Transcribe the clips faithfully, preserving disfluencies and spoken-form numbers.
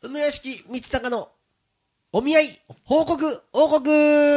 梅屋敷道隆のお見合い報告王国。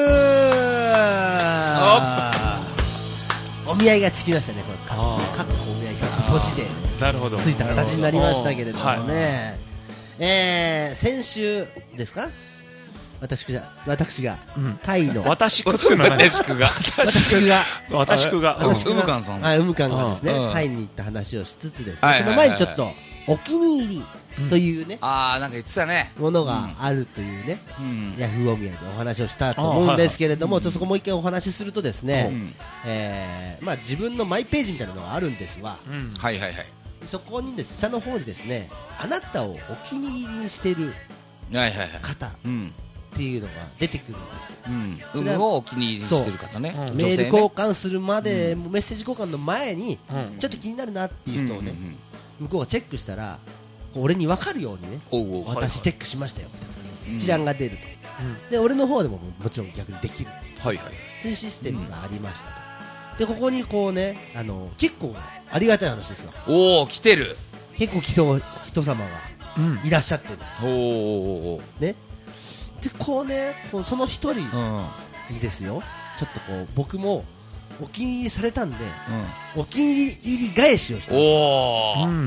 お見合いがつきましたね。これかっこお見合いかっこ閉じでなるほどついた形になりましたけれどもね、はい、えー、先週ですか、私が私がタイの、 うん、私くっていうのは何ですか。 私が私くが私がうむかんさん、 はい、うむかんがですね、タイに行った話をしつつですね、その前にちょっとお気に入りというね、 ああなんか言ってたね、 ものがあるというね、ヤフーお見合いでお話をしたと思うんですけれども、ちょっとそこもう一回お話しするとですね、えーまあ自分のマイページみたいなのがあるんですわ。 はいはいはい。 そこにです下の方にですね、あなたをお気に入りにしている方っていうのが出てくるんですよ。 うん、それをお気に入りにしてる方ね。 メール交換するまで、メッセージ交換の前にちょっと気になるなっていう人をね、向こうがチェックしたら俺に分かるようにね、おうおう私チェックしましたよみたいな一覧が出ると、うん、で俺の方でももちろん逆にできる、はいはい、そういうシステムがありましたと、うん、でここにこうね、あの結構ありがたい話ですよ。おお来てる、 結構人人様がいらっしゃってる、うん、おおね、でこうねこうその一人にですよ、ちょっとこう僕もお気に入りされたんで、うん、お気に入り返しをしたんです。おー、うんうん、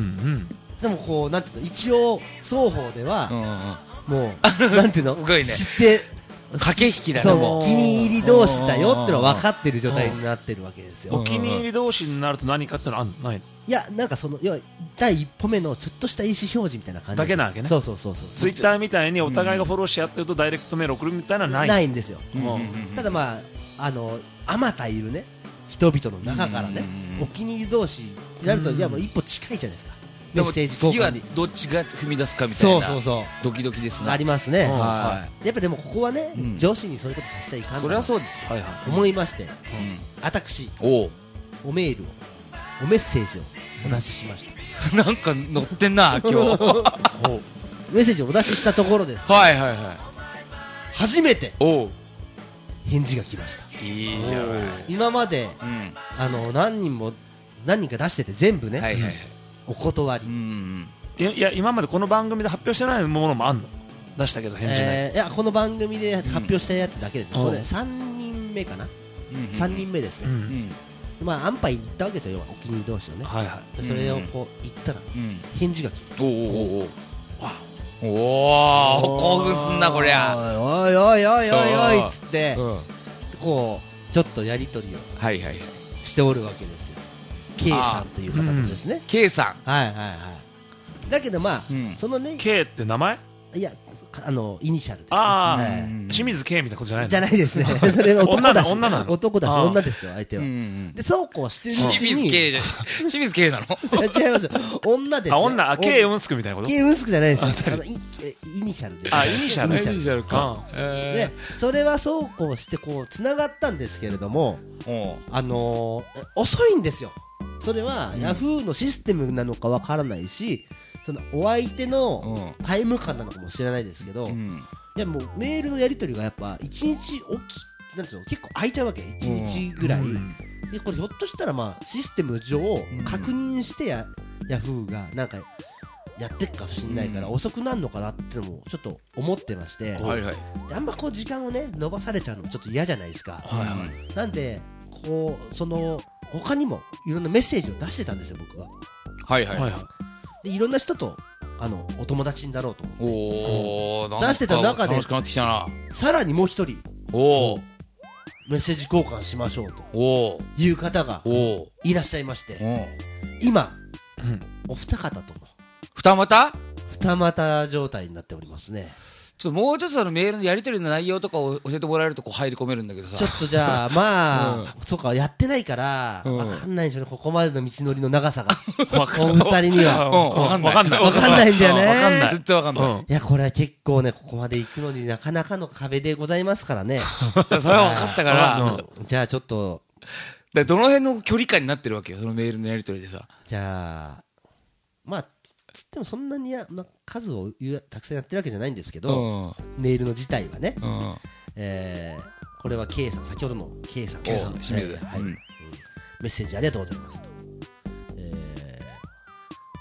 でもこうなんていうの、一応双方では、うんうん、もうなんていうのすごいね、 知って駆け引きだね、もうお気に入り同士だよってのは分かってる状態になってるわけですよ。 お気に入り同士になると何かってのはない。 いやなんかその要は第一歩目のちょっとした意思表示みたいな感じだけなわけね。 そうそうそうそう。 ツイッターみたいにお互いがフォローし合ってるとダイレクトメール送るみたいなのはない。 ないんですよ。ただまああのあまたいるね人々の中からね、お気に入り同士ってなると、いやもう一歩近いじゃないですか。 メッセージ交換に次はどっちが踏み出すかみたいな、そうそうそう、ドキドキですね。 ありますね。はい。やっぱでもここはね、上司にそういうことさせちゃいかんと、 それはそうです。 思いまして、私おおメールをおメッセージをお出ししました。 なんか載ってんな今日。 メッセージをお出ししたところです。 はいはいはい。 初めて返事が来ました。いいじゃない。今まで、うん、あの何人も何人か出してて全部ね、はいはいはい、お断り。うん、 いやいや今までこの番組で発表してないものもあんの？出したけど返事ない。 えー、いやこの番組で発表したやつだけです。うん、これさんにんめかな。うん、さんにんめですね。うんうん、まあ安牌言ったわけですよ。お気に入り同士をね。はいはい。それをこう言ったら、うん、返事が来て。おおおお。わお。おお興奮すんなこりゃ。 おいおいおいおいおいっつって。うん、こうちょっとやり取りをしておるわけですよ。 K さんという方とですね、うん、 K さん、 はいはいはい。だけどまあ、うん、そのね K って名前？ いやあのイニシャルです、ね、 ああ、はい、清水 K みたいなことじゃないの？ じゃないですね。それ男だし女なの？ 男だし女ですよ相手は。でそうこうしてるうちに清水 K じゃ清水 K なの？ 違いますよ、女ですよ。 あ女、あ K ウンスクみたいなこと？ K ウンスクじゃないですよ。あのイニシャルで、 あイニシャル、 イニシャルか。 でそれはそうこうしてこうつながったんですけれども、あの遅いんですよ。それはヤフーのシステムなのかわからないし、そのお相手のタイム感なのかもしれないですけど、うん、いやもうメールのやり取りがやっぱいちにちおきなんですよ、結構空いちゃうわけ、いちにちぐらい、うん、でこれひょっとしたらまあシステム上確認してや、うん、ヤフーがなんかやってっかもしれないから遅くなるのかなってのもちょっと思ってまして、はいはい、であんまこう時間をね伸ばされちゃうのもちょっと嫌じゃないですか、はいはい、なんでこうその他にもいろんなメッセージを出してたんですよ僕は。はいはいはい、でいろんな人とあのお友達になろうと思ってお、うん、出してた中でさらにもう一人おメッセージ交換しましょうという方がいらっしゃいまして、今、うん、お二方とも二股二股状態になっておりますね。 ちょっともうちょっとそのメールのやり取りの内容とかを教えてもらえるとこう入り込めるんだけどさ。 ちょっとじゃあまあ、うん、そうかやってないから分かんないでしょうね、ここまでの道のりの長さがお二人には分かんない分かんないんだよね。 分かんない、絶対分かんない、うん、いやこれは結構ねここまで行くのになかなかの壁でございますからね。 それは分かったからうん、じゃあちょっとだどの辺の距離感になってるわけよそのメールのやり取りでさ。 じゃあまあつってもそんなにや数をたくさんやってるわけじゃないんですけど、うん、メールの自体はね、うん、えー、これは K さん、先ほどの K さん、K さんの、 清水、 はい、うん、メッセージありがとうございますと、え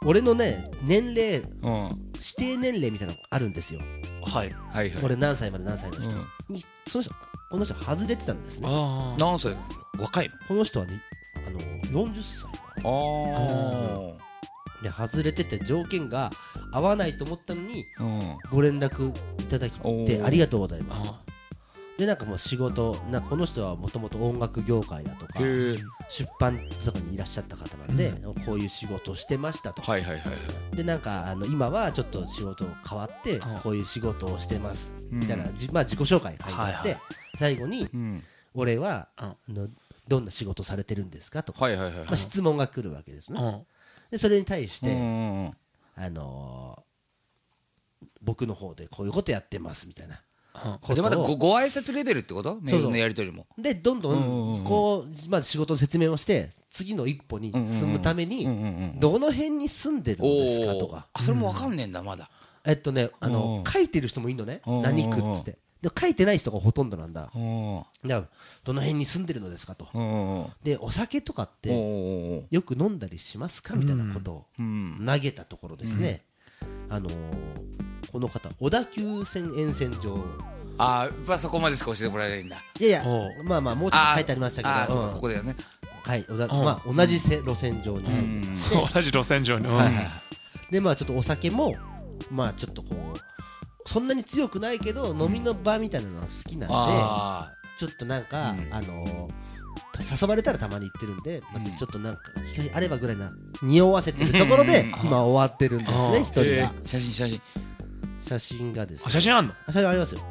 俺のね年齢うん指定年齢みたいなのあるんですよ。 はいはいはい俺何歳まで何歳の人うんにその人この人外れてたんですね。 あ何歳若いこの人はねあのよんじゅっさいので外れてて条件が合わないと思ったのにああうんご連絡いただきおーてありがとうございますと。 あでなんかもう仕事なんかこの人はもともと音楽業界だとかへえ出版とかにいらっしゃった方なんで、こういう仕事をしてましたと。 はいはいはいはいでなんかあの今はちょっっと仕事変わってうんこういう仕事をしてますうんみたいな、じまあ、自己紹介書いてあって、 はいはい最後にうん俺はうんあのどんな仕事されてるんですかとか、 はいはいはいはいまあ、質問が来るわけですね。 うんでそれに対して、 うんうんうんあのー僕の方でこういうことやってますみたいなうんことじゃあまだごをご挨拶レベルってことメールのやり取りもでどんどうんうんうんんこうまず仕事の説明をして次の一歩に進むためにうんうんうんどの辺に住んでるんですかとか、 あそれもわかんねえんだまだえっとねあうんの書いてる人もいいのね、 うん何区っつってで書いてない人がほとんどなんだ。 うんだからどの辺に住んでるのですかと。 うんうんでお酒とかっうてんうんよく飲んだりしますかみたいなことをうん投げたところですね、あのーこの方小田急線沿線上ああやっぱそこまでしか教えてもらえないんだいやいやおうまあまあもうちょっと書いてありましたけどあーそうかうんここだよねはい小田うんまあ、同じせ路線上に住んでうんて、 同じ路線上にうんはいはいはいでまあちょっとお酒もまあちょっとこうそんなに強くないけど飲みの場みたいなのが好きなんで、 あちょっとなんか、 うんあのー誘われたらたまに行ってるんで、まうんあ、ちょっとなんか機会あればぐらいな匂わせてるところでうん今終わってるんですあーね一人が、 ー写真写真写真がですねあ写真あんのあ写真ありますよ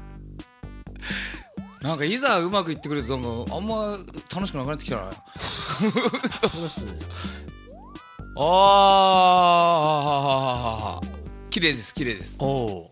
なんかいざうまくいってくるとなんかあんま楽しくなくなってきたなこの人ですああ綺麗です綺麗ですおお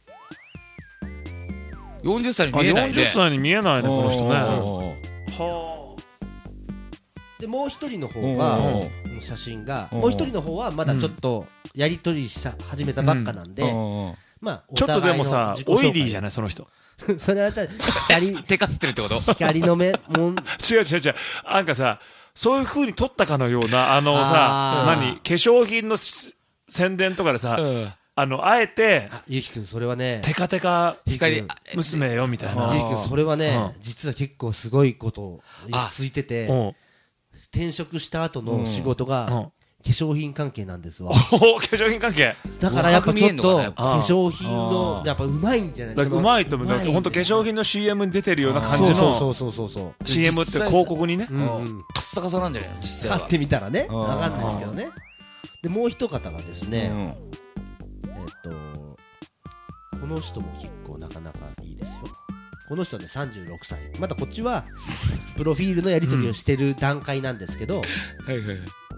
よんじゅっさいにあ見えないねよんじゅっさいに見えないねこの人ねおーはでもう一人の方おがーこの写真がおーもう一人の方はまだちょっとやり取りした始めたばっかなんで、 おーまあおちょっとでもさオイリーじゃないないその人それはた光テカってるってこと光の目もん違う違う違うなんかさそういう風に撮ったかのようなあのさあー何化粧品のし宣伝とかでさうんあのあえてあゆうきくんそれはねテカテカ光うん娘よみたいあなゆうきくんそれはねうん実は結構すごいことあついててうん転職した後の仕事がうん化粧品関係なんですわお化粧品関係だからやっぱちょっと若く見えんのかなやっ化ぱ粧品あーのやっぱうまいんじゃないだからうまいと思うだって本当化粧品の シーエム に出てるような感じそうのそうそうそうそう、 シーエム って広告にねうんうん、 カッサカサなんじゃないの実際は買ってみたらねうんわかんないですけどね。でもう一方がですね、 うんえっとこの人も結構なかなかいいですよ。この人はねさんじゅうろくさいまだこっちはプロフィールのやり取りをしてる段階なんですけど、 はいはいはい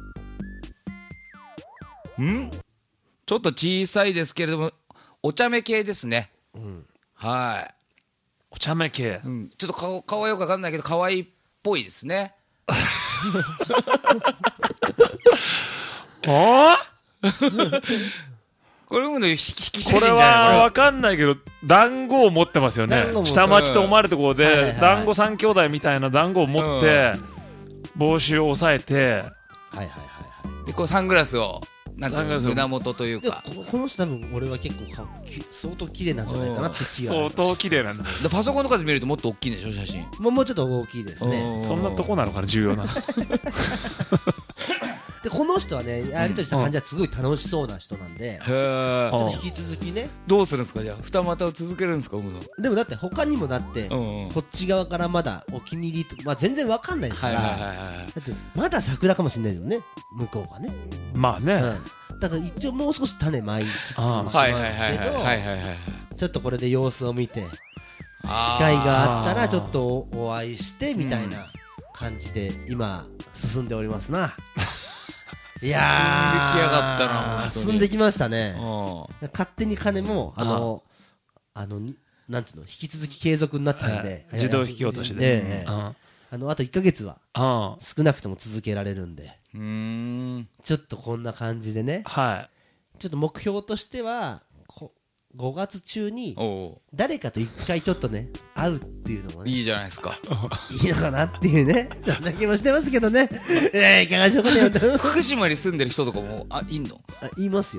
んちょっと小さいですけれどもお茶目系ですねうんはお茶目系い、うん、ちょっと顔顔はよくわかんないけど可愛いっぽいですねあこれもの引き写これ真じゃないは分かんないけど団子を持ってますよね団子も下町と思われるところはいはいはいで団子三兄弟みたいな団子を持って帽子を押さえてはいはいはいはい。 でこうサングラスをなんていうサングラスをの胸元というでかここの人多分俺は結構顔き相当綺麗なんじゃないかなって気が相当綺麗なんだでパソコンとかで見るともっと大きいんでしょ写真もうもうちょっと大きいですね。 うんそんなとこなのかな重要なでこの人はねやり取りした感じはすごい楽しそうな人なんで、 へえちょっと引き続きね。 どうするんですかじゃあ二股を続けるんですか小野さんでもだって他にもだって、 うんうんこっち側からまだお気に入りと、まあ、全然わかんないですから、 はいはいはいはいだってまだ桜かもしれないですよね向こうがね、 まあねうん、だから一応もう少し種まいつつしますはいはいはいはいはいけはいはいどちょっとこれで様子を見てあー機会があったらちょっとおお会いしてみたいな感じで今進んでおりますな。いやー進んできやがったな本当に進んできましたね。 うん勝手に金もあのあのになんていうの引き続き継続になったんで、 はい自動引き落としでええええうんあのあといっかげつはうん少なくとも続けられるんでうーんちょっとこんな感じでねはいちょっと目標としてはこごがつ中におう誰かと一回ちょっとね会うっていうのもねいいじゃないですか。 いいのかなっていうねそんな気もしてますけどねえー、いかがでしょうかね福島に住んでる人とかもあいんの？ あ言いますよ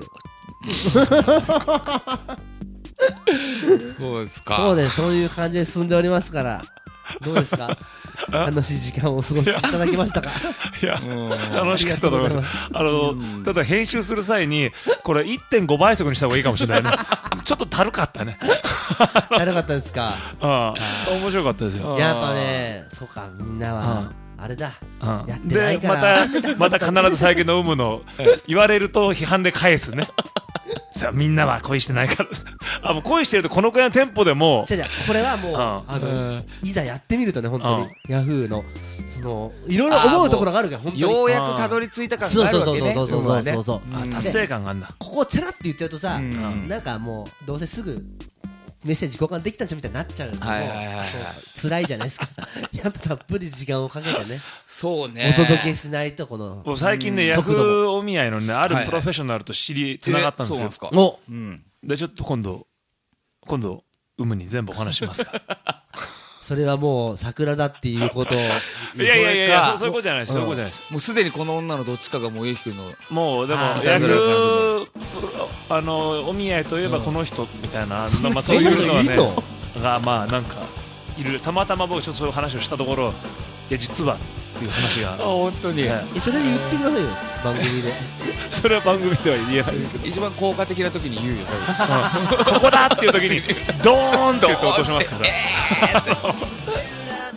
そうですか。 そうですそういう感じで進んでおりますからどうですか楽しい時間をお過ごしいただきましたかいや楽しかったと思いますあのただ編集する際にこれ いってんご 倍速にした方がいいかもしれないねちょっとたるかったねだるかったですかああ面白かったですよやっぱねそうかみんなはあれだうんやってないでからまたまた必ず最近の有無の言われると批判で返すねさあみんなは恋してないからあもう恋してるとこのくらいのテンポでもじゃじゃこれはもう、 うんあのいざやってみるとね本当にヤフーのそのいろいろ思うところがあるから本当にようやくたどり着いた感そうがあるわけね。 そうそうそうそうそうそううん達成感があんだここチャラって言っちゃうとさ、 うんなんかもうどうせすぐメッセージ交換できたんじゃんみたいになっちゃうのもはいはいはいはいそう辛いじゃないですかやっぱたっぷり時間をかけてねそうね。 お届けしないとこのもう最近ね、 うんヤフ速度ーお見合いのねあるプロフェッショナルと知りつながったんですよえそうなんですか。 おうん。 でちょっと今度今度有無に全部お話しますかそれはもう桜だっていうことをいやいやいやいやそれかそそういうことじゃないですそういうことじゃないですもうすでにこの女のどっちかがもうゆうきくんのもうでもあーヤフいたずらーあのお見合いといえばこの人みたいな、 そんなまあ、そういうのはねそんな人いんのがまあなんかいるたまたま僕ちょっとそういう話をしたところいや実はっていう話が本当にはいえそれで言ってくださいよ番組でそれは番組では言えないですけど一番効果的な時に言うよ多分ここだっていう時にドーンって言って落としますから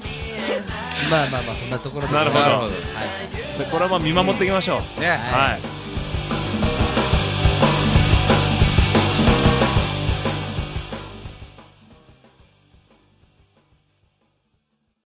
まあまあまあそんなところでなるほどなるほどでこれはまあ見守っていきましょう、 ねはい